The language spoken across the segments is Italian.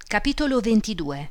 Capitolo 22.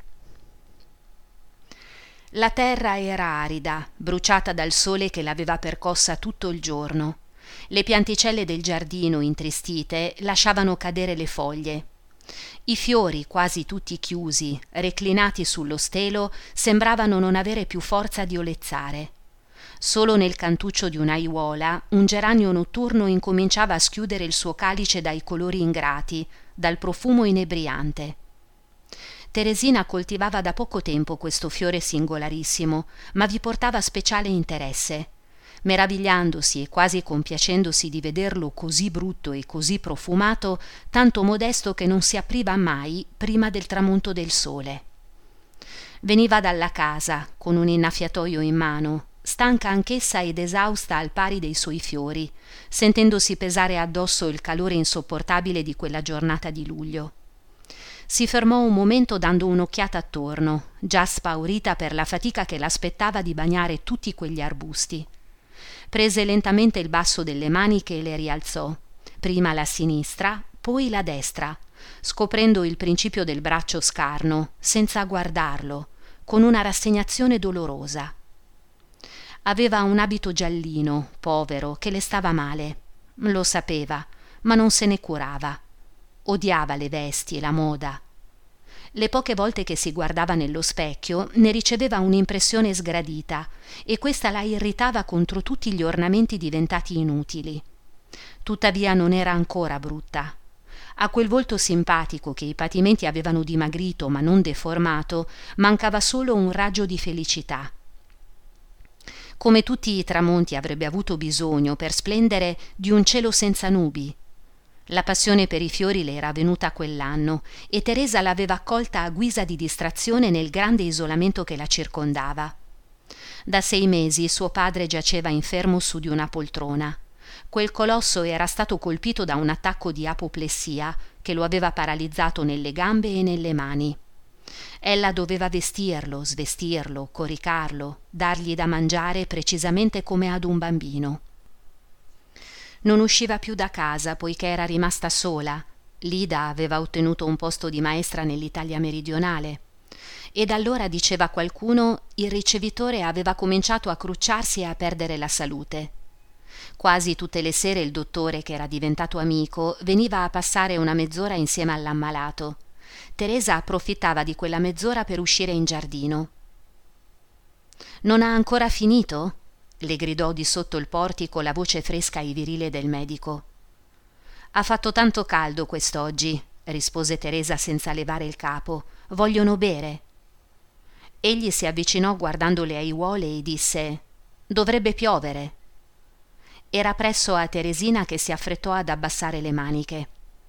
La terra era arida, bruciata dal sole che l'aveva percossa tutto il giorno. Le pianticelle del giardino, intristite, lasciavano cadere le foglie. I fiori, quasi tutti chiusi, reclinati sullo stelo, sembravano non avere più forza di olezzare. Solo nel cantuccio di un'aiuola un geranio notturno incominciava a schiudere il suo calice dai colori ingrati, dal profumo inebriante. Teresina coltivava da poco tempo questo fiore singolarissimo, ma vi portava speciale interesse. Meravigliandosi e quasi compiacendosi di vederlo così brutto e così profumato, tanto modesto che non si apriva mai prima del tramonto del sole. Veniva dalla casa, con un innaffiatoio in mano, stanca anch'essa ed esausta al pari dei suoi fiori, sentendosi pesare addosso il calore insopportabile di quella giornata di luglio. Si fermò un momento dando un'occhiata attorno, già spaurita per la fatica che l'aspettava di bagnare tutti quegli arbusti. Prese lentamente il basso delle maniche e le rialzò, prima la sinistra, poi la destra, scoprendo il principio del braccio scarno, senza guardarlo, con una rassegnazione dolorosa. Aveva un abito giallino, povero, che le stava male. Lo sapeva, ma non se ne curava. Odiava le vesti e la moda. Le poche volte che si guardava nello specchio ne riceveva un'impressione sgradita e questa la irritava contro tutti gli ornamenti diventati inutili. Tuttavia non era ancora brutta. A quel volto simpatico che i patimenti avevano dimagrito ma non deformato, mancava solo un raggio di felicità. Come tutti i tramonti avrebbe avuto bisogno per splendere di un cielo senza nubi. La passione per i fiori le era venuta quell'anno e Teresa l'aveva accolta a guisa di distrazione nel grande isolamento che la circondava. Da 6 mesi suo padre giaceva infermo su di una poltrona. Quel colosso era stato colpito da un attacco di apoplessia che lo aveva paralizzato nelle gambe e nelle mani. Ella doveva vestirlo, svestirlo, coricarlo, dargli da mangiare precisamente come ad un bambino. Non usciva più da casa poiché era rimasta sola. Lida aveva ottenuto un posto di maestra nell'Italia meridionale. E da allora, diceva qualcuno, il ricevitore aveva cominciato a crucciarsi e a perdere la salute. Quasi tutte le sere il dottore, che era diventato amico, veniva a passare una mezz'ora insieme all'ammalato. Teresa approfittava di quella mezz'ora per uscire in giardino. «Non ha ancora finito?» le gridò di sotto il portico la voce fresca e virile del medico. «Ha fatto tanto caldo quest'oggi», rispose Teresa senza levare il capo. «Vogliono bere». Egli si avvicinò guardando le aiuole e disse: «Dovrebbe piovere». Era presso a Teresina che si affrettò ad abbassare le maniche.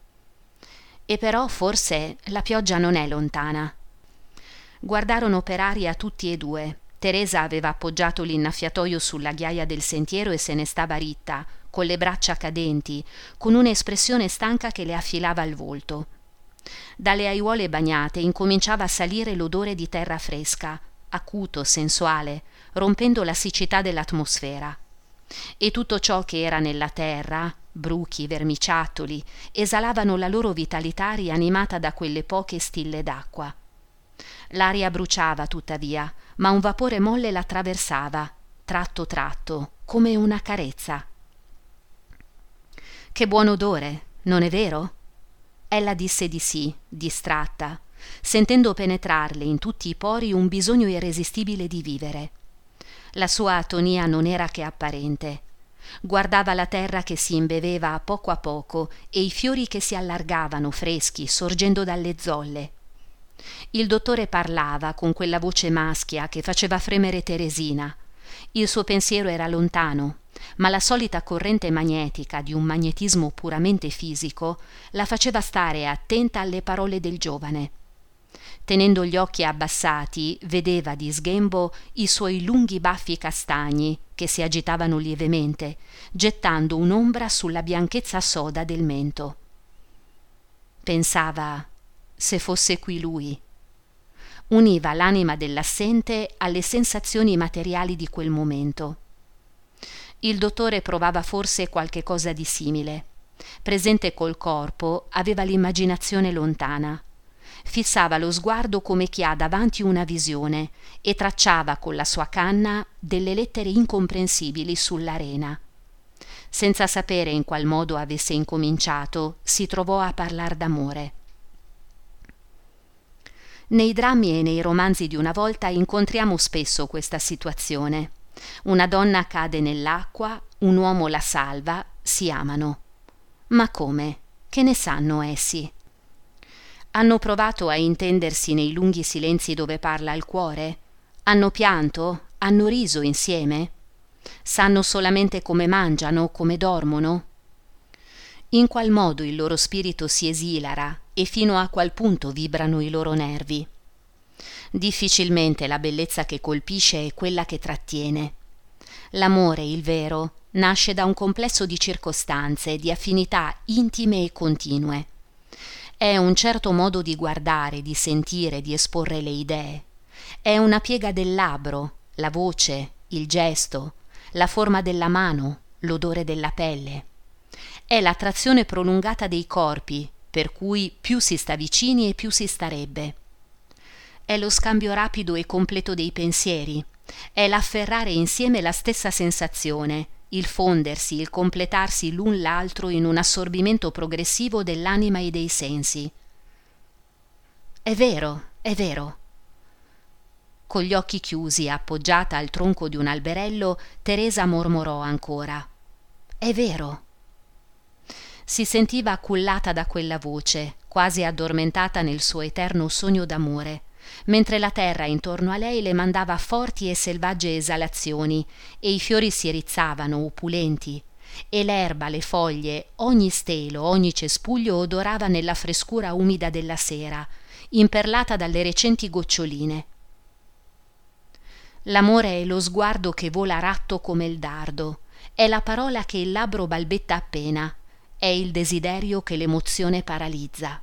«E però forse la pioggia non è lontana». Guardarono per aria tutti e due. Teresa aveva appoggiato l'innaffiatoio sulla ghiaia del sentiero e se ne stava ritta, con le braccia cadenti, con un'espressione stanca che le affilava il volto. Dalle aiuole bagnate incominciava a salire l'odore di terra fresca, acuto, sensuale, rompendo la siccità dell'atmosfera. E tutto ciò che era nella terra, bruchi, vermiciattoli, esalavano la loro vitalità rianimata da quelle poche stille d'acqua. L'aria bruciava tuttavia, ma un vapore molle la attraversava, tratto tratto, come una carezza. «Che buon odore, non è vero?» Ella disse di sì, distratta, sentendo penetrarle in tutti i pori un bisogno irresistibile di vivere. La sua atonia non era che apparente. Guardava la terra che si imbeveva a poco e i fiori che si allargavano freschi, sorgendo dalle zolle. Il dottore parlava con quella voce maschia che faceva fremere Teresina. Il suo pensiero era lontano, ma la solita corrente magnetica di un magnetismo puramente fisico la faceva stare attenta alle parole del giovane. Tenendo gli occhi abbassati, vedeva di sghembo i suoi lunghi baffi castagni che si agitavano lievemente, gettando un'ombra sulla bianchezza soda del mento. Pensava: se fosse qui lui. Univa l'anima dell'assente alle sensazioni materiali di quel momento. Il dottore provava forse qualche cosa di simile. Presente col corpo, aveva l'immaginazione lontana. Fissava lo sguardo come chi ha davanti una visione e tracciava con la sua canna delle lettere incomprensibili sull'arena. Senza sapere in qual modo avesse incominciato, si trovò a parlar d'amore. Nei drammi e nei romanzi di una volta incontriamo spesso questa situazione. Una donna cade nell'acqua, un uomo la salva, si amano. Ma come? Che ne sanno essi? Hanno provato a intendersi nei lunghi silenzi dove parla il cuore? Hanno pianto? Hanno riso insieme? Sanno solamente come mangiano, come dormono? In qual modo il loro spirito si esilara e fino a qual punto vibrano i loro nervi? Difficilmente la bellezza che colpisce è quella che trattiene. L'amore, il vero, nasce da un complesso di circostanze, di affinità intime e continue. È un certo modo di guardare, di sentire, di esporre le idee. È una piega del labbro, la voce, il gesto, la forma della mano, l'odore della pelle. È l'attrazione prolungata dei corpi, per cui più si sta vicini e più si starebbe. È lo scambio rapido e completo dei pensieri, è l'afferrare insieme la stessa sensazione, il fondersi, il completarsi l'un l'altro in un assorbimento progressivo dell'anima e dei sensi. È vero, è vero. Con gli occhi chiusi, appoggiata al tronco di un alberello, Teresa mormorò ancora: è vero. Si sentiva cullata da quella voce, quasi addormentata nel suo eterno sogno d'amore, mentre la terra intorno a lei le mandava forti e selvagge esalazioni e i fiori si rizzavano opulenti e l'erba, le foglie, ogni stelo, ogni cespuglio odorava nella frescura umida della sera, imperlata dalle recenti goccioline. L'amore è lo sguardo che vola ratto come il dardo, è la parola che il labbro balbetta appena, è il desiderio che l'emozione paralizza.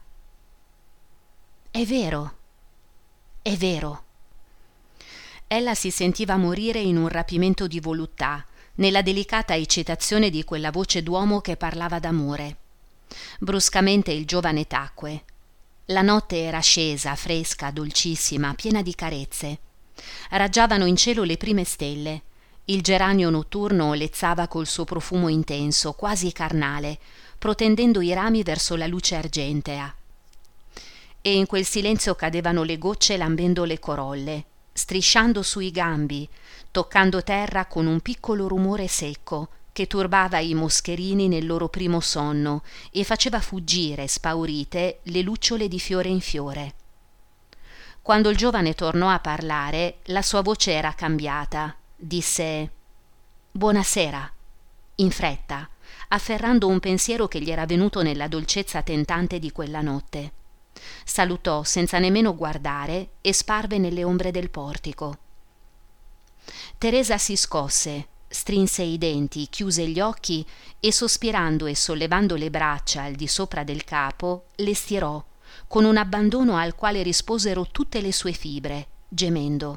È vero. È vero. Ella si sentiva morire in un rapimento di voluttà, nella delicata eccitazione di quella voce d'uomo che parlava d'amore. Bruscamente il giovane tacque. La notte era scesa, fresca, dolcissima, piena di carezze. Raggiavano in cielo le prime stelle. Il geranio notturno lezzava col suo profumo intenso, quasi carnale, protendendo i rami verso la luce argentea. E in quel silenzio cadevano le gocce lambendo le corolle, strisciando sui gambi, toccando terra con un piccolo rumore secco che turbava i moscherini nel loro primo sonno e faceva fuggire, spaurite, le lucciole di fiore in fiore. Quando il giovane tornò a parlare, la sua voce era cambiata. Disse: «Buonasera», in fretta, afferrando un pensiero che gli era venuto nella dolcezza tentante di quella notte. Salutò senza nemmeno guardare e sparve nelle ombre del portico. Teresa si scosse, strinse i denti, chiuse gli occhi e, sospirando e sollevando le braccia al di sopra del capo, le stirò con un abbandono al quale risposero tutte le sue fibre, gemendo.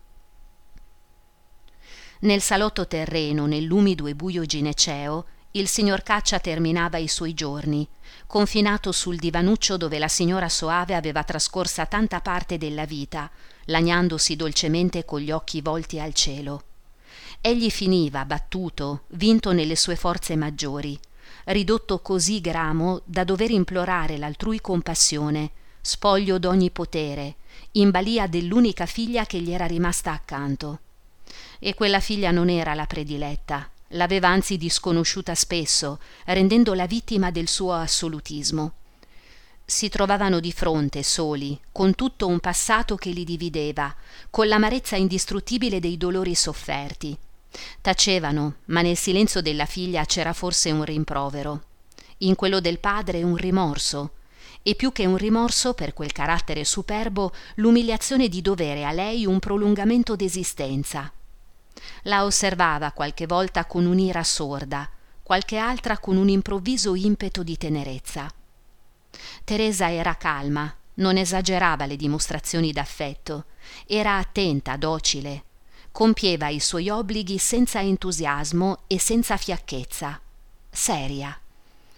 Nel salotto terreno, nell'umido e buio gineceo, il signor Caccia terminava i suoi giorni, confinato sul divanuccio dove la signora Soave aveva trascorsa tanta parte della vita, lagnandosi dolcemente con gli occhi volti al cielo. Egli finiva, battuto, vinto nelle sue forze maggiori, ridotto così gramo da dover implorare l'altrui compassione, spoglio d'ogni potere, in balia dell'unica figlia che gli era rimasta accanto. E quella figlia non era la prediletta, l'aveva anzi disconosciuta spesso, rendendola vittima del suo assolutismo. Si trovavano di fronte, soli, con tutto un passato che li divideva, con l'amarezza indistruttibile dei dolori sofferti. Tacevano, ma nel silenzio della figlia c'era forse un rimprovero. In quello del padre un rimorso, e più che un rimorso per quel carattere superbo, l'umiliazione di dovere a lei un prolungamento d'esistenza. La osservava qualche volta con un'ira sorda, qualche altra con un improvviso impeto di tenerezza. Teresa era calma, non esagerava le dimostrazioni d'affetto, era attenta, docile, compieva i suoi obblighi senza entusiasmo e senza fiacchezza, seria.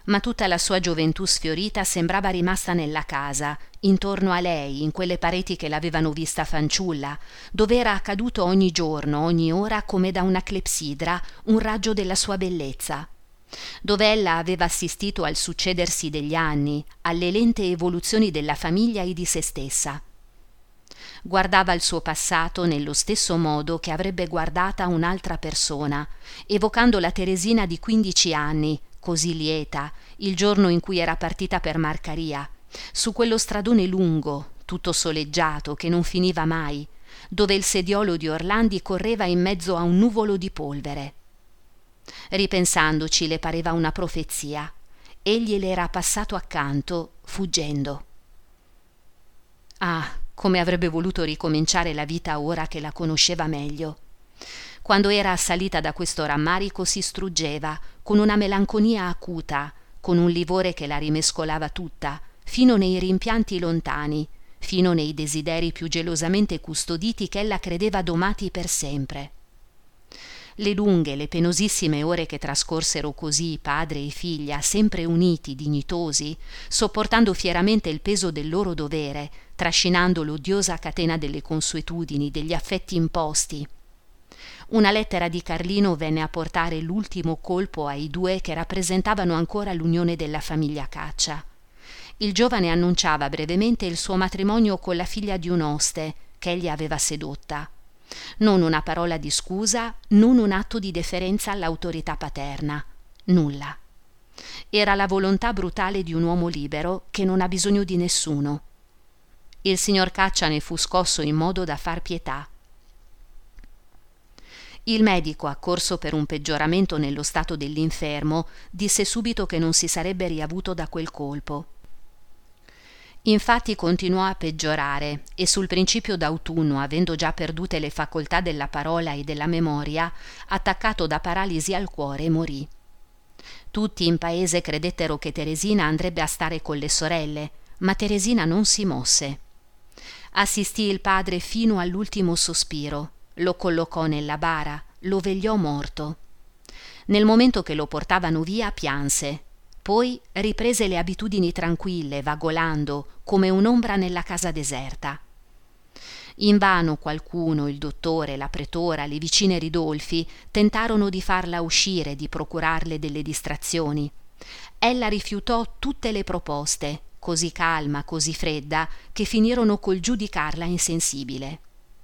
ma tutta la sua gioventù sfiorita sembrava rimasta nella casa, intorno a lei, in quelle pareti che l'avevano vista fanciulla, dove era accaduto ogni giorno, ogni ora, come da una clepsidra, un raggio della sua bellezza, dove ella aveva assistito al succedersi degli anni, alle lente evoluzioni della famiglia e di se stessa. Guardava il suo passato nello stesso modo che avrebbe guardata un'altra persona, evocando la Teresina di 15 anni, così lieta, il giorno in cui era partita per Marcaria, su quello stradone lungo, tutto soleggiato, che non finiva mai, dove il sediolo di Orlandi correva in mezzo a un nuvolo di polvere. Ripensandoci le pareva una profezia. Egli le era passato accanto, fuggendo. Ah, come avrebbe voluto ricominciare la vita ora che la conosceva meglio. Quando era assalita da questo rammarico si struggeva, con una melanconia acuta, con un livore che la rimescolava tutta, fino nei rimpianti lontani, fino nei desideri più gelosamente custoditi che ella credeva domati per sempre. Le lunghe, le penosissime ore che trascorsero così padre e figlia, sempre uniti, dignitosi, sopportando fieramente il peso del loro dovere, trascinando l'odiosa catena delle consuetudini, degli affetti imposti. Una lettera di Carlino venne a portare l'ultimo colpo ai due che rappresentavano ancora l'unione della famiglia Caccia. Il giovane annunciava brevemente il suo matrimonio con la figlia di un oste che egli aveva sedotta. Non una parola di scusa, non un atto di deferenza all'autorità paterna, nulla. Era la volontà brutale di un uomo libero che non ha bisogno di nessuno. Il signor Caccia ne fu scosso in modo da far pietà. Il medico, accorso per un peggioramento nello stato dell'infermo, disse subito che non si sarebbe riavuto da quel colpo. Infatti continuò a peggiorare e sul principio d'autunno, avendo già perdute le facoltà della parola e della memoria, attaccato da paralisi al cuore, morì. Tutti in paese credettero che Teresina andrebbe a stare con le sorelle, ma Teresina non si mosse. Assistì il padre fino all'ultimo sospiro, lo collocò nella bara, lo vegliò morto. Nel momento che lo portavano via pianse. Poi riprese le abitudini tranquille, vagolando, come un'ombra nella casa deserta. Invano qualcuno, il dottore, la pretora, le vicine Ridolfi, tentarono di farla uscire, di procurarle delle distrazioni. Ella rifiutò tutte le proposte, così calma, così fredda, che finirono col giudicarla insensibile.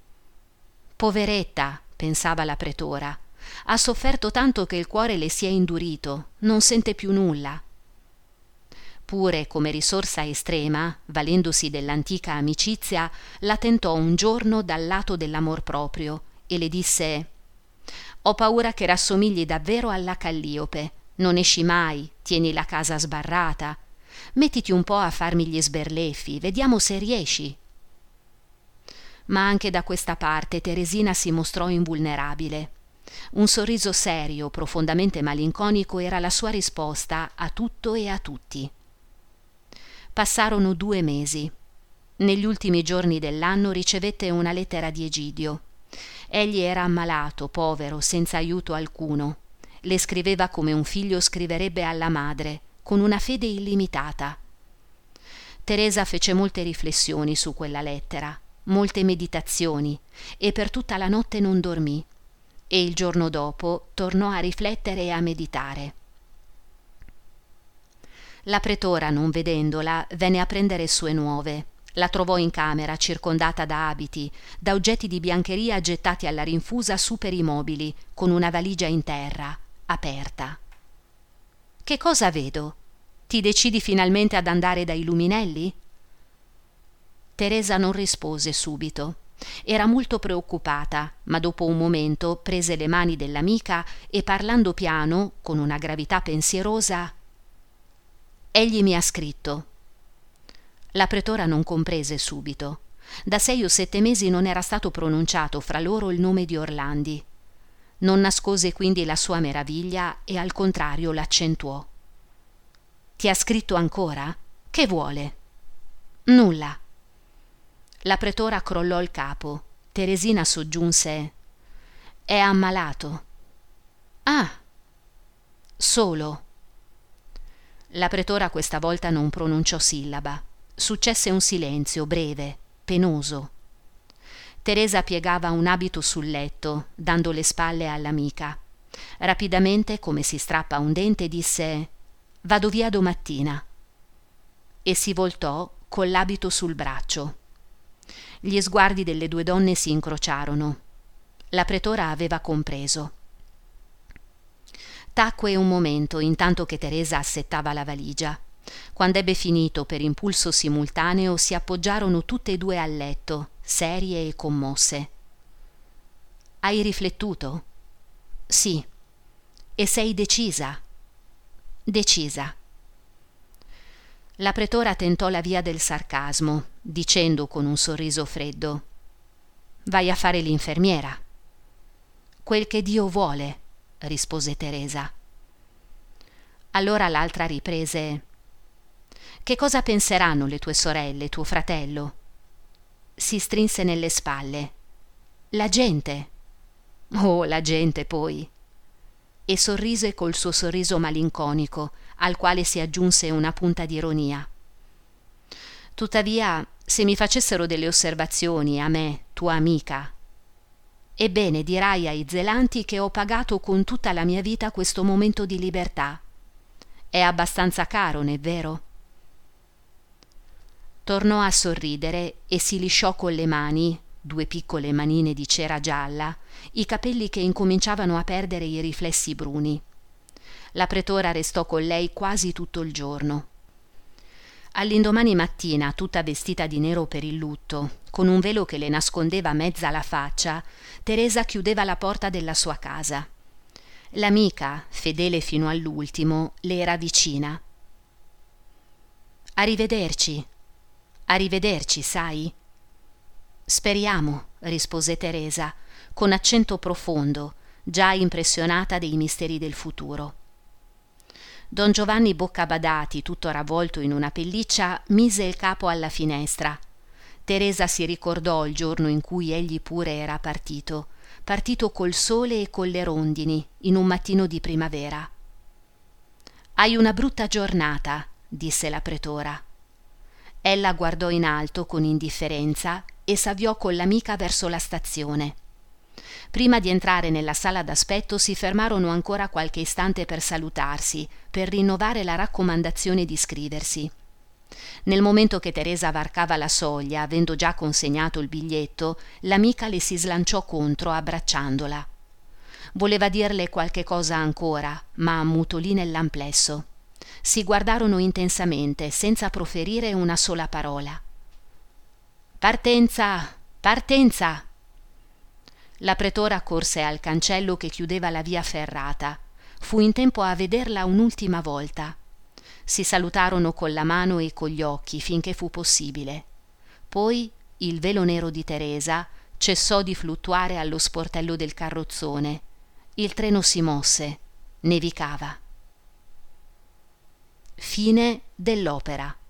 Poveretta, pensava la pretora, ha sofferto tanto che il cuore le si è indurito, non sente più nulla. Pure come risorsa estrema, valendosi dell'antica amicizia, la tentò un giorno dal lato dell'amor proprio e le disse: «Ho paura che rassomigli davvero alla Calliope, non esci mai, tieni la casa sbarrata, mettiti un po' a farmi gli sberleffi, vediamo se riesci». Ma anche da questa parte Teresina si mostrò invulnerabile. Un sorriso serio, profondamente malinconico era la sua risposta a tutto e a tutti. Passarono 2 mesi. Negli ultimi giorni dell'anno ricevette una lettera di Egidio. Egli era ammalato, povero, senza aiuto alcuno. Le scriveva come un figlio scriverebbe alla madre, con una fede illimitata. Teresa fece molte riflessioni su quella lettera, molte meditazioni, e per tutta la notte non dormì. E il giorno dopo tornò a riflettere e a meditare. La pretora, non vedendola, venne a prendere sue nuove. La trovò in camera, circondata da abiti, da oggetti di biancheria gettati alla rinfusa su per i mobili, con una valigia in terra, aperta. «Che cosa vedo? Ti decidi finalmente ad andare dai Luminelli?» Teresa non rispose subito. Era molto preoccupata, ma dopo un momento prese le mani dell'amica e parlando piano, con una gravità pensierosa: «Egli mi ha scritto». La pretora non comprese subito. Da 6 o 7 mesi non era stato pronunciato fra loro il nome di Orlandi. Non nascose quindi la sua meraviglia e al contrario l'accentuò. «Ti ha scritto ancora? Che vuole?» «Nulla». La pretora crollò il capo. Teresina soggiunse: «È ammalato». «Ah, solo». La pretora questa volta non pronunciò sillaba. Successe un silenzio breve, penoso. Teresa piegava un abito sul letto, dando le spalle all'amica. Rapidamente, come si strappa un dente, disse: «Vado via domattina». E si voltò con l'abito sul braccio. Gli sguardi delle due donne si incrociarono. La pretora aveva compreso. Tacque un momento intanto che Teresa assettava la valigia. Quando ebbe finito per impulso simultaneo si appoggiarono tutte e due al letto, serie e commosse. «Hai riflettuto?» «Sì». «E sei decisa?» «Decisa». La pretora tentò la via del sarcasmo, dicendo con un sorriso freddo: «Vai a fare l'infermiera». «Quel che Dio vuole», rispose Teresa. Allora l'altra riprese: «Che cosa penseranno le tue sorelle, tuo fratello?» Si strinse nelle spalle. «La gente». «Oh, la gente poi». E sorrise col suo sorriso malinconico, al quale si aggiunse una punta di ironia. «Tuttavia, se mi facessero delle osservazioni a me, tua amica, ebbene dirai ai zelanti che ho pagato con tutta la mia vita questo momento di libertà. È abbastanza caro, non è vero?» Tornò a sorridere e si lisciò con le mani, due piccole manine di cera gialla, i capelli che incominciavano a perdere i riflessi bruni. La pretora restò con lei quasi tutto il giorno. All'indomani mattina, tutta vestita di nero per il lutto, con un velo che le nascondeva mezza la faccia, Teresa chiudeva la porta della sua casa. L'amica, fedele fino all'ultimo, le era vicina. «Arrivederci. Arrivederci, sai?» «Speriamo», rispose Teresa, con accento profondo, già impressionata dei misteri del futuro. Don Giovanni Boccabadati, tutto ravvolto in una pelliccia, mise il capo alla finestra. Teresa si ricordò il giorno in cui egli pure era partito col sole e con le rondini, in un mattino di primavera. «Hai una brutta giornata», disse la pretora. Ella guardò in alto con indifferenza e s'avviò con l'amica verso la stazione. Prima di entrare nella sala d'aspetto si fermarono ancora qualche istante per salutarsi, per rinnovare la raccomandazione di scriversi. Nel momento che Teresa varcava la soglia, avendo già consegnato il biglietto, l'amica le si slanciò contro abbracciandola. Voleva dirle qualche cosa ancora, ma ammutolì nell'amplesso. Si guardarono intensamente, senza proferire una sola parola. «Partenza! Partenza!» La pretora corse al cancello che chiudeva la via ferrata. Fu in tempo a vederla un'ultima volta. Si salutarono con la mano e con gli occhi finché fu possibile. Poi il velo nero di Teresa cessò di fluttuare allo sportello del carrozzone. Il treno si mosse. Nevicava. Fine dell'opera.